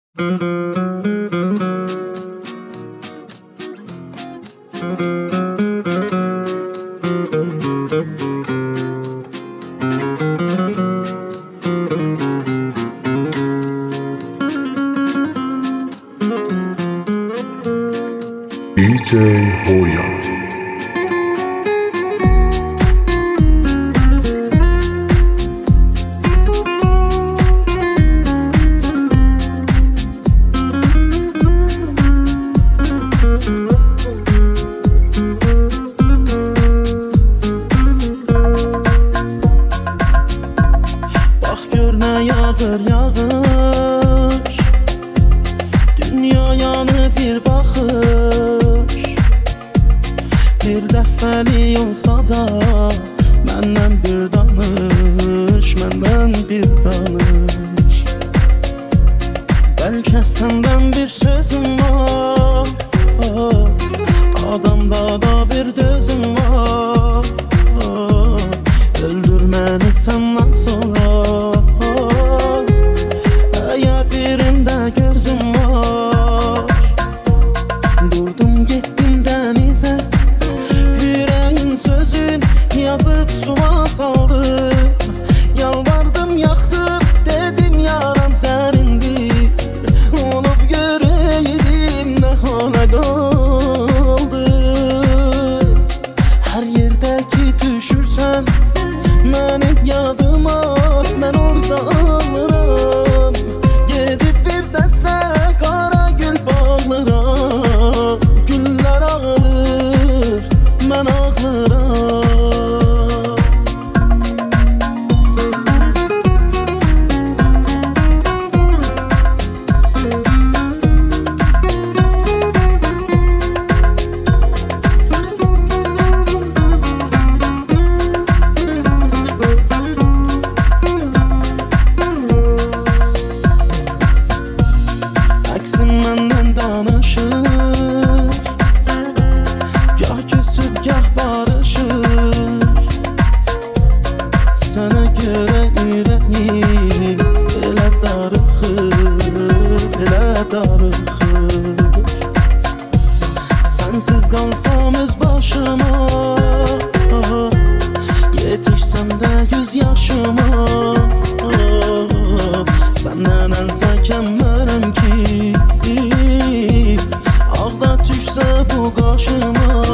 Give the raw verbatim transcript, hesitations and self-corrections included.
دی جی هویا. Bax gör nə yağır yağış, dünya yanı bir baxış. Bir dəfəli olsa da məndən bir danış, məndən bir danış. Bəlkə səndən bir sözüm var, adamda da bir dözüm var. Öldür məni səndən sonra, əgər birində gözüm var. Durdum getdim dənizə, yüreğin sözün yazıp suya saldım. Yalvardım yaktım dedim yaram derindir, olup göreydim ne hale kaldı. Her yerdeki düşürsen benim yadıma, ben orada alırım. Gidip bir dəstə qara gül bağlıram. Güller ağlar, ben ağlarım. Əksin məndən danışır, gah küsüb gah barışır. Sənə görə ürəyim elə darıxır, elə darıxır. Sənsiz qalsam öz başıma, yetişsəm də yüz yaşıma. Səndən əl çəkəmmərəm ki, ağda düşsə bu qaşıma.